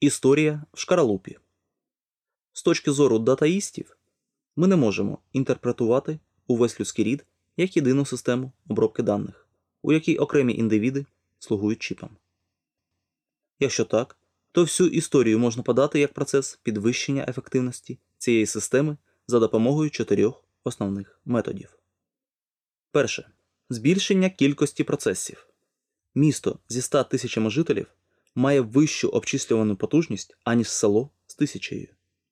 Історія в шкаралупі. З точки зору датаїстів, ми не можемо інтерпретувати увесь людський рід як єдину систему обробки даних, у якій окремі індивіди слугують чіпом. Якщо так, то всю історію можна подати як процес підвищення ефективності цієї системи за допомогою 4 основних методів. Перше. Збільшення кількості процесів. Місто зі 100 тисячами жителів має вищу обчислювану потужність, аніж село з 1000.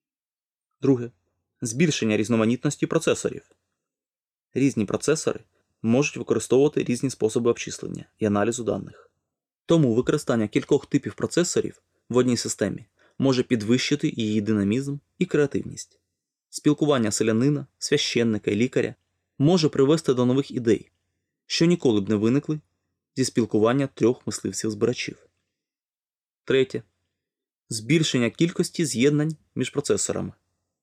Друге. Збільшення різноманітності процесорів. Різні процесори можуть використовувати різні способи обчислення і аналізу даних. Тому використання кількох типів процесорів в одній системі може підвищити її динамізм і креативність. Спілкування селянина, священника і лікаря може привести до нових ідей, що ніколи б не виникли зі спілкування 3 мисливців-збирачів. Третє. Збільшення кількості з'єднань між процесорами.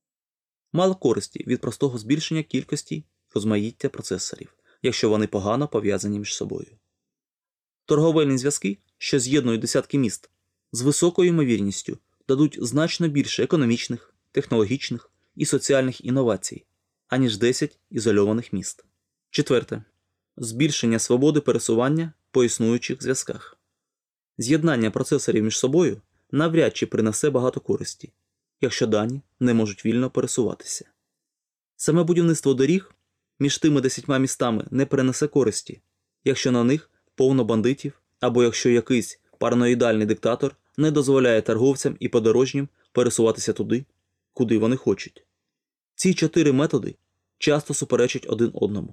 Мало користі від простого збільшення кількості розмаїття процесорів, якщо вони погано пов'язані між собою. Торговельні зв'язки, що з'єднують десятки міст, з високою ймовірністю дадуть значно більше економічних, технологічних і соціальних інновацій, аніж 10 ізольованих міст. Четверте. Збільшення свободи пересування по існуючих зв'язках. З'єднання процесорів між собою навряд чи принесе багато користі, якщо дані не можуть вільно пересуватися. Саме будівництво доріг між тими 10 містами не принесе користі, якщо на них повно бандитів або якщо якийсь параноїдальний диктатор не дозволяє торговцям і подорожнім пересуватися туди, куди вони хочуть. Ці 4 методи часто суперечать один одному.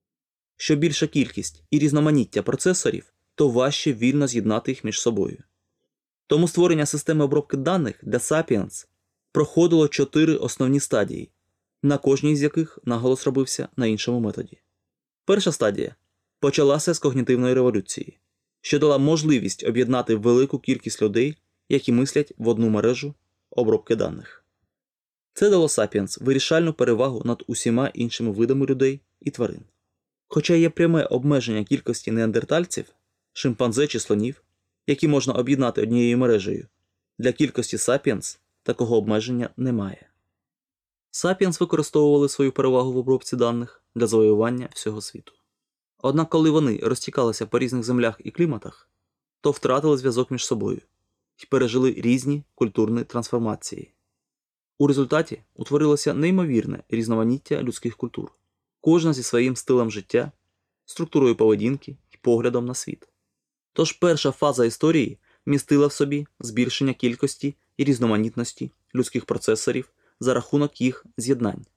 Що більша кількість і різноманіття процесорів, то важче вільно з'єднати їх між собою. Тому створення системи обробки даних для Sapiens проходило 4 основні стадії, на кожній з яких наголос робився на іншому методі. Перша стадія почалася з когнітивної революції, що дала можливість об'єднати велику кількість людей, які мислять в одну мережу обробки даних. Це дало Sapiens вирішальну перевагу над усіма іншими видами людей і тварин. Хоча є пряме обмеження кількості неандертальців, шимпанзе чи слонів, які можна об'єднати однією мережею, для кількості Sapiens такого обмеження немає. Sapiens використовували свою перевагу в обробці даних для завоювання всього світу. Однак коли вони розтікалися по різних землях і кліматах, то втратили зв'язок між собою і пережили різні культурні трансформації. У результаті утворилося неймовірне різноманіття людських культур, кожна зі своїм стилем життя, структурою поведінки і поглядом на світ. Тож перша фаза історії містила в собі збільшення кількості і різноманітності людських процесорів за рахунок їх з'єднань.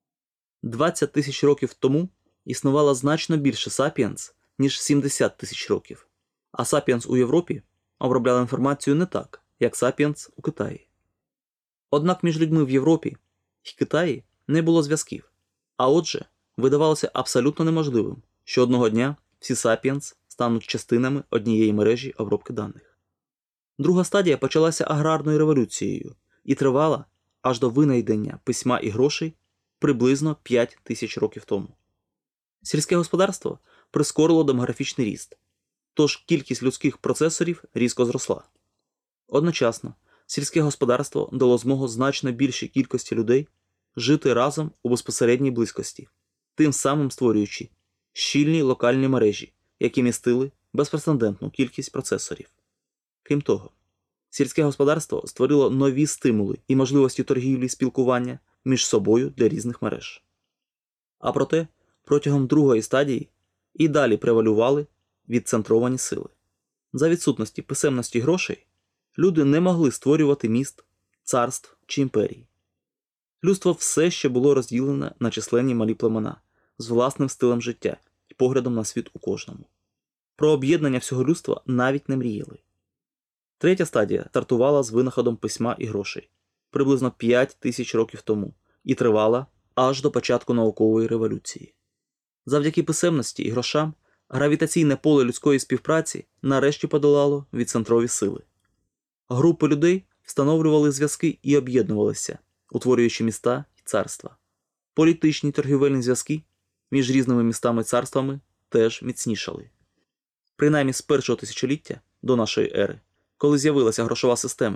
20 тисяч років тому існувало значно більше Sapiens, ніж 70 тисяч років, а Sapiens у Європі обробляли інформацію не так, як Sapiens у Китаї. Однак між людьми в Європі і Китаї не було зв'язків, а отже, видавалося абсолютно неможливим, що одного дня всі Sapiens стануть частинами однієї мережі обробки даних. Друга стадія почалася аграрною революцією і тривала аж до винайдення письма і грошей приблизно 5 тисяч років тому. Сільське господарство прискорило демографічний ріст, тож кількість людських процесорів різко зросла. Одночасно, сільське господарство дало змогу значно більшій кількості людей жити разом у безпосередній близькості, тим самим створюючи щільні локальні мережі, які містили безпрецедентну кількість процесорів. Крім того, сільське господарство створило нові стимули і можливості торгівлі і спілкування між собою для різних мереж. А проте, протягом другої стадії і далі превалювали відцентровані сили. За відсутності писемності грошей, люди не могли створювати міст, царств чи імперій. Людство все ще було розділене на численні малі племена з власним стилем життя і поглядом на світ у кожному. Про об'єднання всього людства навіть не мріяли. Третя стадія стартувала з винаходом письма і грошей приблизно 5 тисяч років тому і тривала аж до початку наукової революції. Завдяки писемності і грошам гравітаційне поле людської співпраці нарешті подолало відцентрові сили. Групи людей встановлювали зв'язки і об'єднувалися, утворюючи міста і царства. Політичні торгівельні зв'язки між різними містами і царствами теж міцнішали. Принаймні з першого тисячоліття до нашої ери, коли з'явилася грошова система,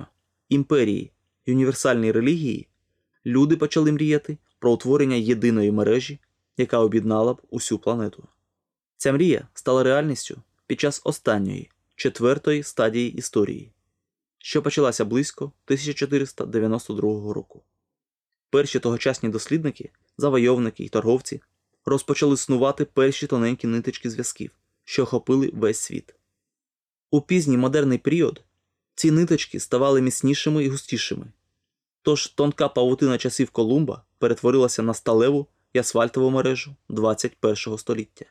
імперії й універсальній релігії, люди почали мріяти про утворення єдиної мережі, яка об'єднала б усю планету. Ця мрія стала реальністю під час останньої, четвертої стадії історії, що почалася близько 1492 року. Перші тогочасні дослідники, завойовники й торговці розпочали снувати перші тоненькі ниточки зв'язків, що охопили весь світ. У пізній модерний період ці ниточки ставали міцнішими і густішими, тож тонка павутина часів Колумба перетворилася на сталеву і асфальтову мережу 21 століття.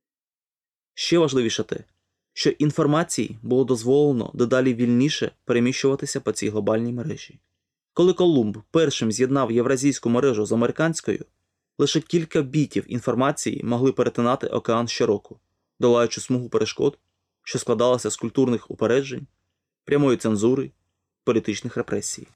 Ще важливіше те, що інформації було дозволено дедалі вільніше переміщуватися по цій глобальній мережі. Коли Колумб першим з'єднав євразійську мережу з американською, лише кілька бітів інформації могли перетинати океан щороку, долаючи смугу перешкод, що складалася з культурних упереджень, прямої цензури, політичних репресій.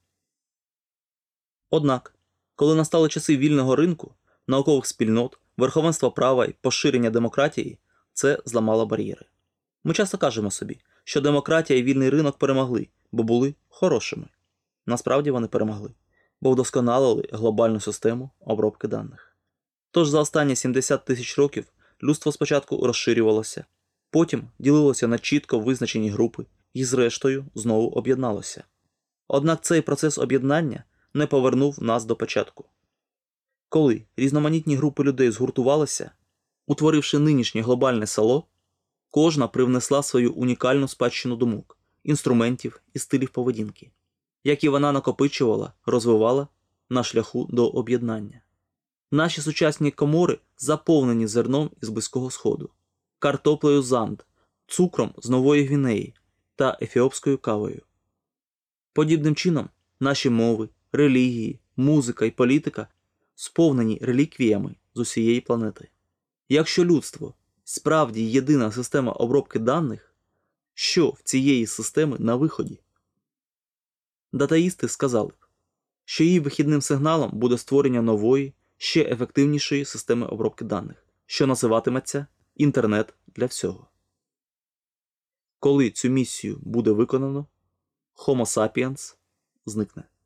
Однак, коли настали часи вільного ринку, наукових спільнот, верховенства права й поширення демократії, це зламало бар'єри. Ми часто кажемо собі, що демократія і вільний ринок перемогли, бо були хорошими. Насправді вони перемогли, бо вдосконалили глобальну систему обробки даних. Тож за останні 70 тисяч років людство спочатку розширювалося, потім ділилося на чітко визначені групи і зрештою знову об'єдналося. Однак цей процес об'єднання не повернув нас до початку. Коли різноманітні групи людей згуртувалися, утворивши нинішнє глобальне село, кожна привнесла свою унікальну спадщину думок, інструментів і стилів поведінки, які вона накопичувала, розвивала на шляху до об'єднання. Наші сучасні комори заповнені зерном із Близького Сходу, картоплею занд, цукром з Нової Гвінеї та ефіопською кавою. Подібним чином наші мови, релігії, музика і політика сповнені реліквіями з усієї планети. Якщо людство справді єдина система обробки даних, що в цієї системи на виході? Датаїсти сказали б, що її вихідним сигналом буде створення нової, ще ефективнішої системи обробки даних, що називатиметься «Інтернет для всього». Коли цю місію буде виконано, Homo sapiens зникне.